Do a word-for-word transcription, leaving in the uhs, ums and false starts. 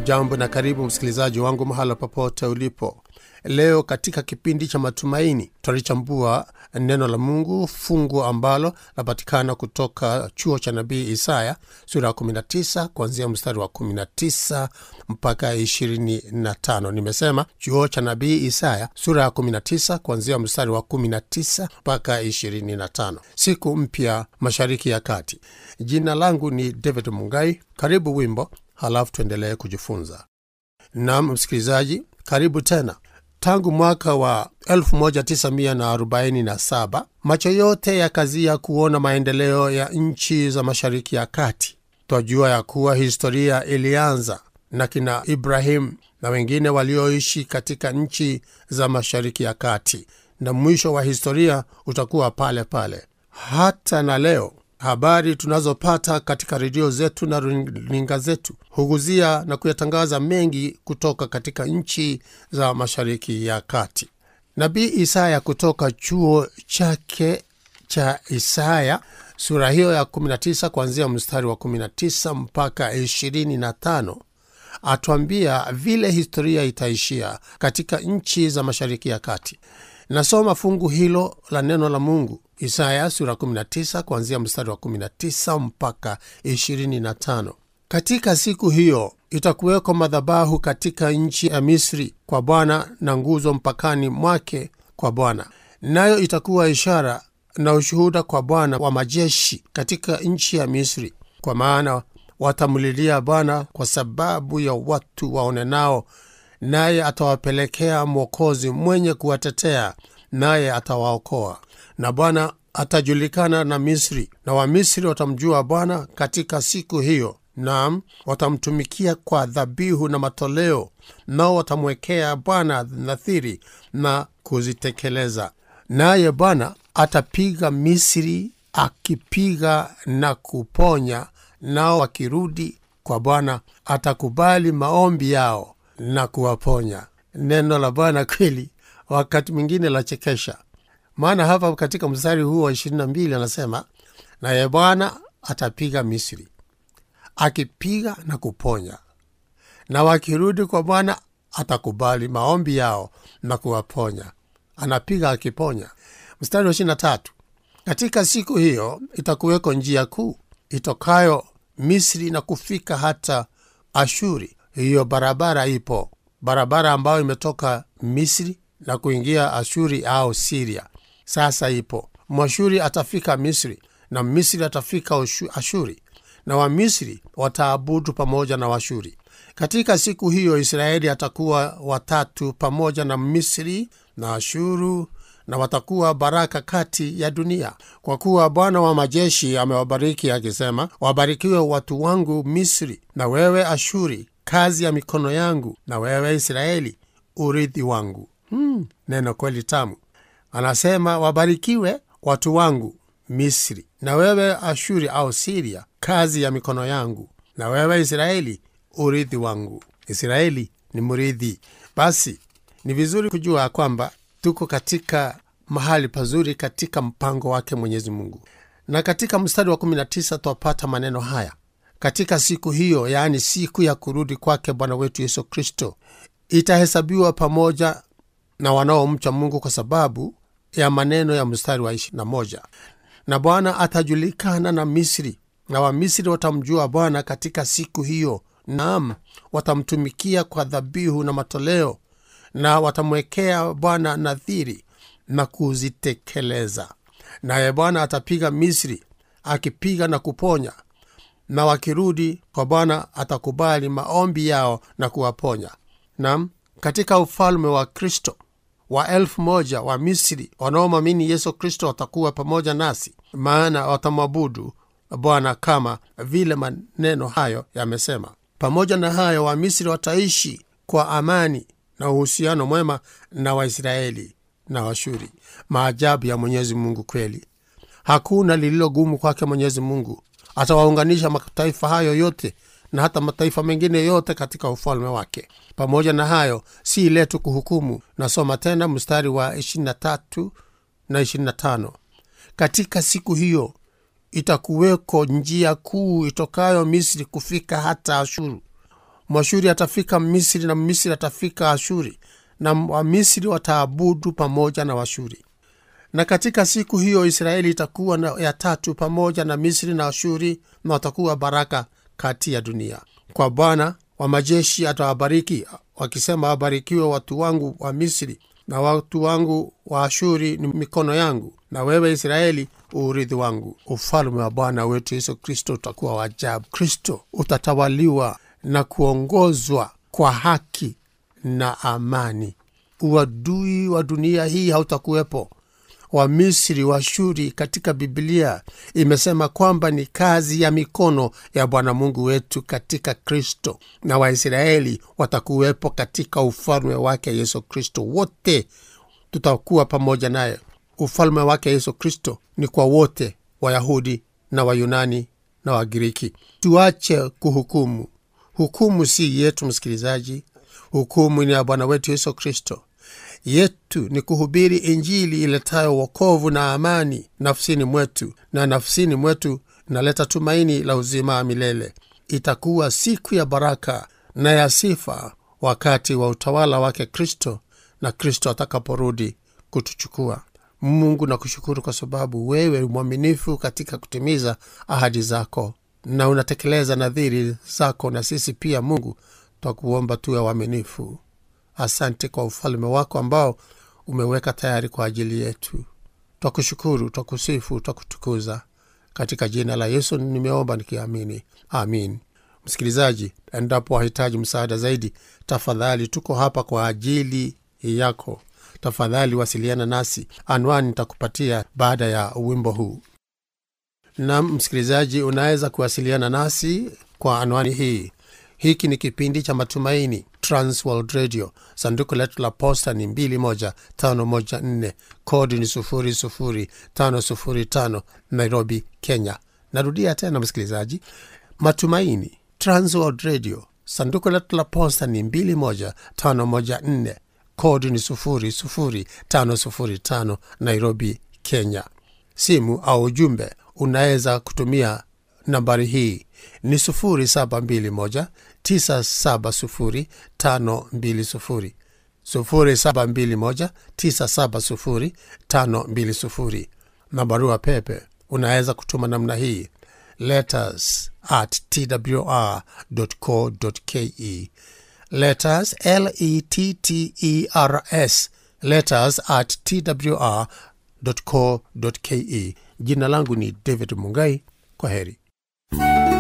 Hujambo na karibu msikilizaji wangu mahala popote ulipo. Leo katika kipindi cha matumaini tutalichambua neno la Mungu, fungu ambalo lapatikana kutoka chuo cha nabii Isaya sura ya kumi na tisa kuanzia mstari wa kumi na tisa mpaka ishirini na tano. Nimesema chuo cha nabii Isaya sura ya kumi na tisa kuanzia mstari wa kumi na tisa mpaka ishirini na tano. Siku mpya Mashariki ya Kati. Jina langu ni David Mungai. Karibu wimbo, halafu tuendelee kujifunza. Naam msikilizaji, karibu tena. Tangu mwaka wa elfu moja tisa mia arobaini na saba, macho yote yakazia kuona maendeleo ya nchi za Mashariki ya Kati. Twajua ya kuwa historia ilianza na kina Ibrahim na wengine walioishi katika nchi za Mashariki ya Kati, na mwisho wa historia utakuwa pale pale. Hata na leo habari tunazopata katika redio zetu na runinga zetu huguzia na kuyatangaza mengi kutoka katika nchi za Mashariki ya Kati. Nabii Isaya kutoka chuo chake cha Isaya sura hiyo ya kumi na tisa kuanzia mstari wa kumi na tisa mpaka ishirini na tano atuambia vile historia itaishia katika nchi za Mashariki ya Kati. Nasoma fungu hilo la neno la Mungu, Isaya sura kumi na tisa kuanzia mstari wa kumi na tisa mpaka ishirini na tano. Katika siku hiyo itakuweko madhabahu katika nchi ya Misri kwa Bwana, na nguzo mpakani mwake kwa Bwana. Nayo itakuwa ishara na ushuhuda kwa Bwana wa majeshi katika nchi ya Misri, kwa maana watamlilia Bwana kwa sababu ya watu waonenao, naye atawapelekea mwokozi mwenye kuwatetea, naye atawaokoa. Na Bwana atajulikana na Misri, na wa Misri watamjua Bwana katika siku hiyo. Naam, watamtumikia kwa dhabihu na matoleo, nao watamwekea Bwana nadhiri na kuzitekeleza. Naye Bwana atapiga Misri, akipiga na kuponya, nao wakirudi kwa Bwana atakubali maombi yao na kuwaponya. Neno la Bwana kweli wakati mwingine la chekesha. Maana hapa katika mstari huo wa ishirini na mbili anasema, naye Bwana atapiga Misri, akipiga na kuponya, na wakirudi kwa Bwana atakubali maombi yao na kuwaponya. Anapiga akiponya. Mstari wa ishirini na tatu, katika siku hiyo itakuweko njia kuu itokayo Misri na kufika hata Ashuri. Hiyo barabara ipo, barabara ambayo imetoka Misri na kuingia Ashuri au Syria. Sasa ipo. Mwashuri atafika Misri, na Misri atafika Ashuri, na wa Misri wataabudu pamoja na Washuri. Katika siku hiyo Israeli atakuwa watatu pamoja na Misri na Ashuru, na watakuwa baraka kati ya dunia. Kwa kuwa Bwana wa majeshi amewabariki akisema, wabarikiwe watu wangu Misri, na wewe Ashuri kazi ya mikono yangu, na wewe Israeli urithi wangu. Hmm, neno kweli tamu. Anasema wabarikiwe watu wangu Misri, na wewe Ashuri au Syria kazi ya mikono yangu, na wewe Israeli urithi wangu. Israeli ni murithi. Basi ni vizuri kujua kwamba tuko katika mahali pazuri katika mpango wake Mwenyezi Mungu. Na katika mstari wa kumi na tisa tupata maneno haya: katika siku hiyo, yaani siku ya kurudi kwake Bwana wetu Yesu Kristo, itahesabiwa pamoja na wanaomcha Mungu kwa sababu ya maneno ya mstari wa ishirini na moja. Na Bwana atajulikana na Misri, na wa Misri watamjua Bwana katika siku hiyo. Naam, watamtumikia kwa dhabihu na matoleo, na watamwekea Bwana nadhiri na kuzitekeleza. Naye Bwana atapiga Misri, akipiga na kuponya, na wakirudi kwa Bwana atakubali maombi yao na kuwaponya. Naam, katika ufalme wa Kristo wa elfu moja wa Misri wanaomwamini Yesu Kristo watakuwa pamoja nasi, maana watamwabudu Bwana kama vile maneno hayo yamesema. Pamoja na hayo, wa Misri wataishi kwa amani na uhusiano mwema na Waisraeli na Washuri. Maajabu ya Mwenyezi Mungu kweli. Hakuna lililo gumu kwake Mwenyezi Mungu. Atawaunganisha mataifa hayo yote na hata mataifa mengine yote katika ufalme wake. Pamoja na hayo, si letu kuhukumu. Nasoma tena mstari wa ishirini na tatu na ishirini na tano. Katika siku hiyo itakuweko njia kuu itokayo Misri kufika hata Ashuru. Mwashuri atafika Misri na Misri atafika Ashuri, na Wamisri wataabudu pamoja na Washuri. Na katika siku hiyo Israeli itakuwa na ya tatu pamoja na Misri na Ashuri, na watakuwa baraka kati ya dunia. Kwa Bwana wa majeshi atawabariki wakisema, wabarikiwe watu wangu wa Misri na watu wangu wa Ashuri ni mikono yangu, na wewe Israeli urithi wangu. Ufalme wa Bwana wetu Yesu Kristo utakuwa wa ajabu. Kristo utatawaliwa na kuongozwa kwa haki na amani. Uadui wa dunia hii hautakuwepo. Wa Misri, wa Ashuri katika Biblia imesema kwamba ni kazi ya mikono ya Bwana Mungu wetu katika Kristo, na Waisraeli watakuwepo katika ufalme wake Yesu Kristo. Wote tutakuwa pamoja naye. Ufalme wake Yesu Kristo ni kwa wote, Wayahudi na Wayunani na Wagiriki. Tuache kuhukumu. Hukumu si yetu msikilizaji. Hukumu ni ya Bwana wetu Yesu Kristo. Yetu ni kuhubiri Injili iletayo wokovu na amani nafsini mwetu, na nafsini mwetu inaleta tumaini la uzima wa milele. Itakuwa siku ya baraka na ya sifa wakati wa utawala wake Kristo, na Kristo atakaporudi kutuchukua. Mungu nakushukuru kwa sababu wewe mwaminifu katika kutimiza ahadi zako na unatekeleza nadhiri zako, na sisi pia Mungu twakuomba tuwe waaminifu. Asante kwa ufalme wako ambao umeweka tayari kwa ajili yetu. Twakushukuru, twakusifu, twakutukuza. Katika jina la Yesu nimeomba nikiamini. Amin. Msikilizaji, endapo wahitaji msaada zaidi, tafadhali tuko hapa kwa ajili yako. Tafadhali wasiliana nasi. Anwani nitakupatia baada ya wimbo huu. Na msikilizaji, unaweza kuwasiliana nasi kwa anwani hii. Hiki ni kipindi cha Matumaini, Transworld Radio. Sanduku letu la posta ni mbili moja tano moja nne, kodi ni sufuri sufuri tano sufuri tano, Nairobi, Kenya. Narudia tena msikilizaji, Matumaini, Transworld Radio. Sanduku letu la posta ni mbili moja tano moja nne, kodi ni sufuri sufuri tano sufuri tano, Nairobi, Kenya. Simu au ujumbe unaweza kutumia nambari hii ni sufuri saba mbili moja tisa saba sufuri tano mbili sufuri, sufuri saba mbili moja tisa saba sufuri tano mbili sufuri. Na barua pepe unaweza kutuma namna hii: letters at t w r dot co dot ke. Letters, L E T T E R S, letters at t w r dot co dot ke. Jina langu ni David Mungai. Kwa heri.